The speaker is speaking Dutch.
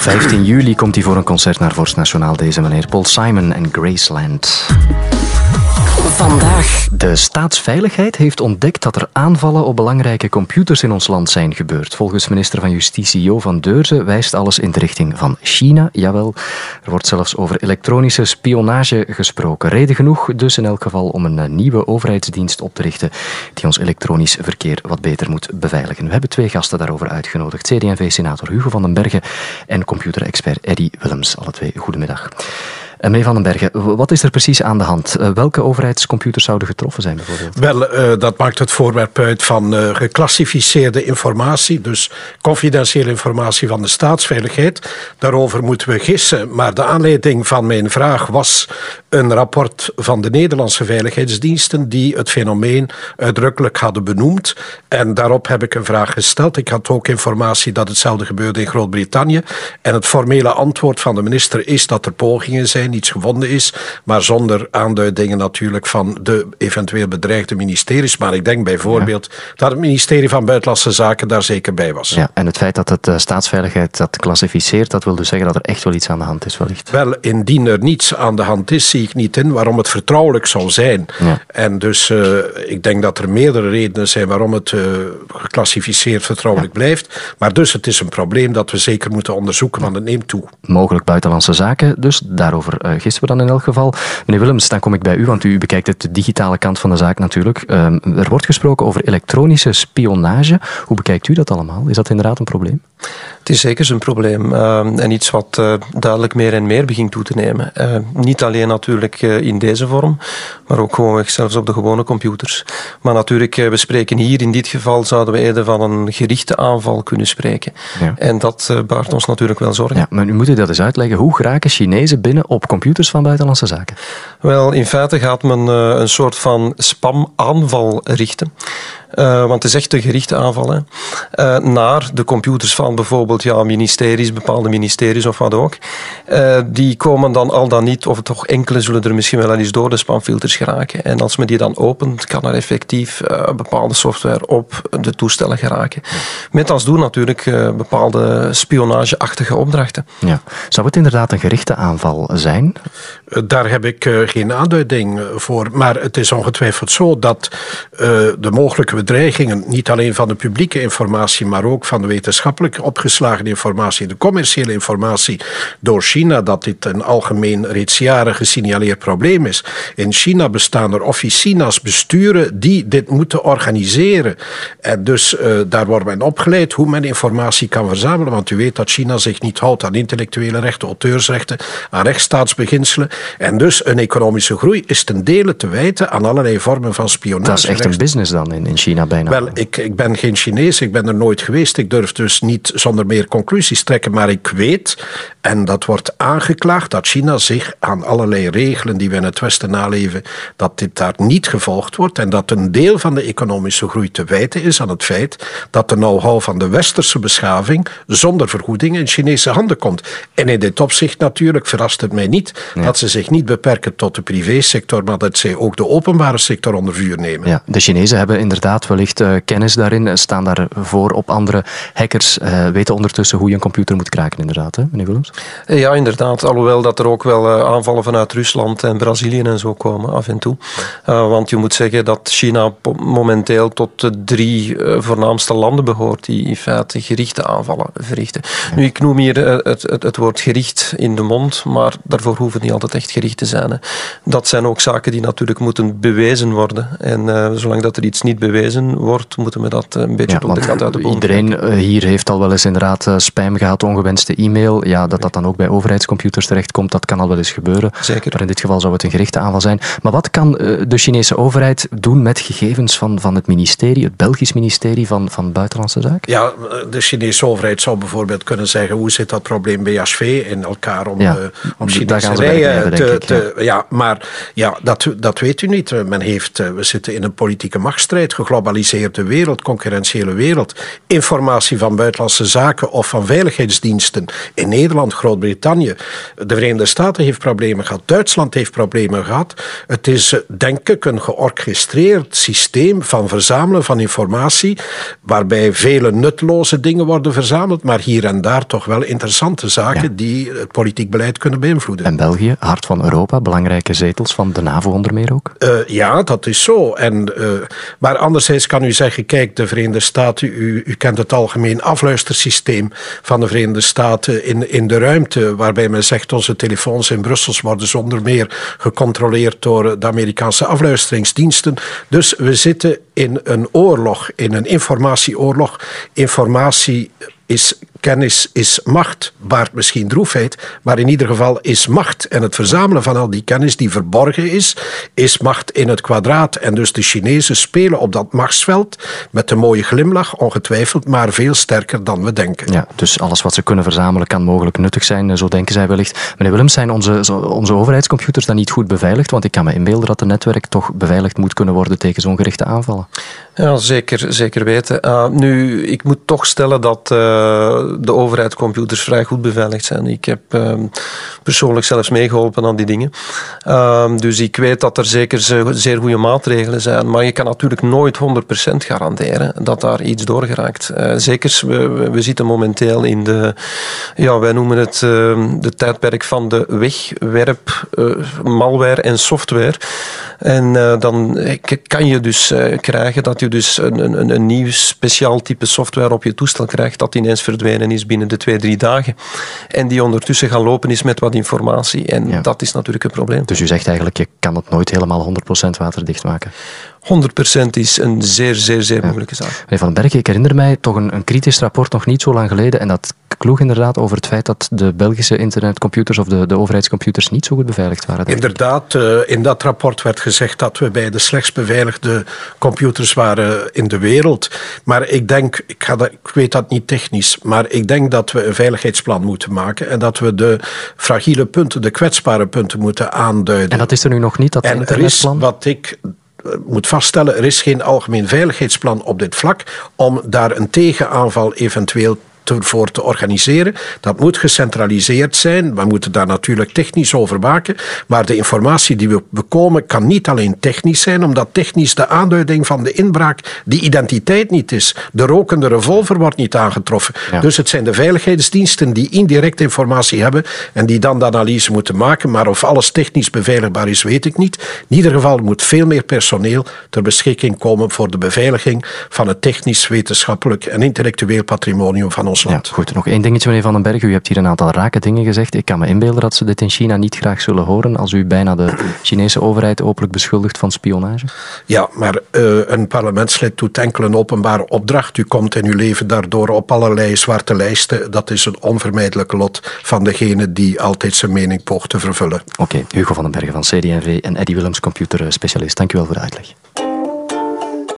15 juli komt hij voor een concert naar Vorst Nationaal, deze meneer Paul Simon en Graceland. Vandaag. De staatsveiligheid heeft ontdekt dat er aanvallen op belangrijke computers in ons land zijn gebeurd. Volgens minister van Justitie Jo van Deurzen wijst alles in de richting van China. Jawel, er wordt zelfs over elektronische spionage gesproken. Reden genoeg dus in elk geval om een nieuwe overheidsdienst op te richten die ons elektronisch verkeer wat beter moet beveiligen. We hebben 2 gasten daarover uitgenodigd. CD&V-senator Hugo van den Berghe en computerexpert Eddy Willems. Alle 2, goedemiddag. Meneer Van den Berghe, wat is er precies aan de hand? Welke overheidscomputers zouden getroffen zijn bijvoorbeeld? Wel, dat maakt het voorwerp uit van geclassificeerde informatie, dus confidentiële informatie van de staatsveiligheid. Daarover moeten we gissen, maar de aanleiding van mijn vraag was een rapport van de Nederlandse veiligheidsdiensten die het fenomeen uitdrukkelijk hadden benoemd. En daarop heb ik een vraag gesteld. Ik had ook informatie dat hetzelfde gebeurde in Groot-Brittannië. En het formele antwoord van de minister is dat er pogingen zijn, iets gevonden is, maar zonder aanduidingen natuurlijk van de eventueel bedreigde ministeries. Maar ik denk bijvoorbeeld dat het ministerie van Buitenlandse Zaken daar zeker bij was. Ja, en het feit dat het staatsveiligheid dat klassificeert, dat wil dus zeggen dat er echt wel iets aan de hand is wellicht? Wel, indien er niets aan de hand is, zie ik niet in waarom het vertrouwelijk zou zijn. Ja. En dus ik denk dat er meerdere redenen zijn waarom het geclassificeerd vertrouwelijk blijft. Maar dus het is een probleem dat we zeker moeten onderzoeken, want het neemt toe. Mogelijk buitenlandse zaken, dus daarover gisteren we dan in elk geval. Meneer Willems, dan kom ik bij u, want u bekijkt het de digitale kant van de zaak natuurlijk. Er wordt gesproken over elektronische spionage. Hoe bekijkt u dat allemaal? Is dat inderdaad een probleem? Het is zeker een probleem en iets wat duidelijk meer en meer begint toe te nemen. Niet alleen natuurlijk in deze vorm, maar ook gewoon zelfs op de gewone computers. Maar natuurlijk, we spreken hier in dit geval zouden we eerder van een gerichte aanval kunnen spreken. Ja. En dat baart ons natuurlijk wel zorgen. Ja, maar nu moet u dat eens uitleggen. Hoe geraken Chinezen binnen op computers van Buitenlandse Zaken? Wel, in feite gaat men een soort van spamaanval richten. Want het is echt een gerichte aanval naar de computers van bijvoorbeeld ministeries, bepaalde ministeries of wat ook. Die komen dan al dan niet, of toch enkele zullen er misschien wel eens door de spamfilters geraken. En als men die dan opent, kan er effectief bepaalde software op de toestellen geraken. Met als doel natuurlijk bepaalde spionageachtige opdrachten. Ja. Zou het inderdaad een gerichte aanval zijn? Daar heb ik geen aanduiding voor. Maar het is ongetwijfeld zo dat de mogelijke bedreigingen, niet alleen van de publieke informatie, maar ook van de wetenschappelijk opgeslagen informatie, de commerciële informatie door China, dat dit een algemeen reeds jaren gesignaleerd probleem is. In China bestaan er officina's, besturen die dit moeten organiseren. En dus daar wordt men opgeleid hoe men informatie kan verzamelen, want u weet dat China zich niet houdt aan intellectuele rechten, auteursrechten, aan rechtsstaatsbeginselen. En dus een economische groei is ten dele te wijten aan allerlei vormen van spionage. Dat is echt een business dan in China bijna. Wel, ik ben geen Chinees, ik ben er nooit geweest. Ik durf dus niet zonder meer conclusies trekken, maar ik weet, en dat wordt aangeklaagd, dat China zich aan allerlei regelen die we in het Westen naleven, dat dit daar niet gevolgd wordt en dat een deel van de economische groei te wijten is aan het feit dat de know-how van de westerse beschaving zonder vergoeding in Chinese handen komt. En in dit opzicht natuurlijk verrast het mij niet dat ze zich niet beperken tot de privésector, maar dat zij ook de openbare sector onder vuur nemen. Ja, de Chinezen hebben inderdaad wellicht kennis daarin, staan daarvoor op andere hackers, weten ondertussen hoe je een computer moet kraken inderdaad, hè, meneer Willems? Ja, inderdaad. Alhoewel dat er ook wel aanvallen vanuit Rusland en Brazilië en zo komen af en toe. Want je moet zeggen dat China momenteel tot de 3 voornaamste landen behoort die in feite gerichte aanvallen verrichten. Ja. Nu, ik noem hier het woord gericht in de mond, maar daarvoor hoeven niet altijd echt gericht te zijn. Hè. Dat zijn ook zaken die natuurlijk moeten bewezen worden. En zolang dat er iets niet bewezen wordt, moeten we dat een beetje op de kat uit de boom iedereen trekken. Hier heeft al wel eens inderdaad spam gehad, ongewenste e-mail. Ja, dat dan ook bij overheidscomputers terechtkomt, dat kan al wel eens gebeuren. Zeker. Maar in dit geval zou het een gerichte aanval zijn. Maar wat kan de Chinese overheid doen met gegevens van het ministerie, het Belgisch ministerie van Buitenlandse Zaken? Ja, de Chinese overheid zou bijvoorbeeld kunnen zeggen, hoe zit dat probleem BHV in elkaar om Chinese rijen ja, maar ja, dat weet u niet. We zitten in een politieke machtsstrijd, geglobaliseerde wereld, concurrentiële wereld. Informatie van Buitenlandse Zaken politieke of van veiligheidsdiensten in Nederland, Groot-Brittannië. De Verenigde Staten heeft problemen gehad. Duitsland heeft problemen gehad. Het is, denk ik, een georchestreerd systeem van verzamelen van informatie, waarbij vele nutteloze dingen worden verzameld, maar hier en daar toch wel interessante zaken die het politiek beleid kunnen beïnvloeden. En België, hart van Europa, belangrijke zetels van de NAVO onder meer ook? Ja, dat is zo. Maar anderzijds kan u zeggen, kijk, de Verenigde Staten, u kent het algemeen afluistersysteem van de Verenigde Staten in de ruimte, waarbij men zegt onze telefoons in Brussel worden zonder meer gecontroleerd door de Amerikaanse afluisteringsdiensten. Dus we zitten in een oorlog, in een informatieoorlog. Informatie is kennis, is macht, baart misschien droefheid, maar in ieder geval is macht. En het verzamelen van al die kennis die verborgen is macht in het kwadraat. En dus de Chinezen spelen op dat machtsveld met een mooie glimlach, ongetwijfeld, maar veel sterker dan we denken. Ja, dus alles wat ze kunnen verzamelen kan mogelijk nuttig zijn, zo denken zij wellicht. Meneer Willems, zijn onze overheidscomputers dan niet goed beveiligd? Want ik kan me inbeelden dat het netwerk toch beveiligd moet kunnen worden tegen zo'n gerichte aanvallen. Ja, zeker weten. Nu, ik moet toch stellen dat de overheidscomputers vrij goed beveiligd zijn. Ik heb persoonlijk zelfs meegeholpen aan die dingen. Dus ik weet dat er zeker zeer goede maatregelen zijn. Maar je kan natuurlijk nooit 100% garanderen dat daar iets doorgeraakt. Zeker, we zitten momenteel in wij noemen het de tijdperk van de wegwerp, malware en software. En dan kan je dus krijgen dat je dus een nieuw speciaal type software op je toestel krijgt dat ineens verdwenen is binnen de 2-3 dagen. En die ondertussen gaan lopen is met wat informatie. En dat is natuurlijk een probleem. Dus u zegt eigenlijk, je kan het nooit helemaal 100% waterdicht maken? 100% is een zeer moeilijke zaak. Meneer Van den Bergen, ik herinner mij toch een kritisch rapport nog niet zo lang geleden en dat kloeg inderdaad over het feit dat de Belgische internetcomputers of de overheidscomputers niet zo goed beveiligd waren. Inderdaad, in dat rapport werd gezegd dat we bij de slechtst beveiligde computers waren in de wereld. Maar ik denk, ik weet dat niet technisch, maar ik denk dat we een veiligheidsplan moeten maken en dat we de fragiele punten, de kwetsbare punten moeten aanduiden. En dat is er nu nog niet, dat internetplan? En wat ik moet vaststellen, er is geen algemeen veiligheidsplan op dit vlak om daar een tegenaanval eventueel voor te organiseren. Dat moet gecentraliseerd zijn. We moeten daar natuurlijk technisch over waken. Maar de informatie die we bekomen kan niet alleen technisch zijn, omdat technisch de aanduiding van de inbraak die identiteit niet is. De rokende revolver wordt niet aangetroffen. Ja. Dus het zijn de veiligheidsdiensten die indirect informatie hebben en die dan de analyse moeten maken. Maar of alles technisch beveiligbaar is, weet ik niet. In ieder geval moet veel meer personeel ter beschikking komen voor de beveiliging van het technisch, wetenschappelijk en intellectueel patrimonium van ons land. Ja, goed, nog één dingetje, meneer Van den Bergen. U hebt hier een aantal rake dingen gezegd. Ik kan me inbeelden dat ze dit in China niet graag zullen horen als u bijna de Chinese overheid openlijk beschuldigt van spionage. Ja, maar een parlementslid doet enkel een openbare opdracht. U komt in uw leven daardoor op allerlei zwarte lijsten. Dat is een onvermijdelijk lot van degene die altijd zijn mening poogt te vervullen. Oké, Hugo van den Bergen van CD&V en Eddy Willems, computerspecialist. Dank u wel voor de uitleg.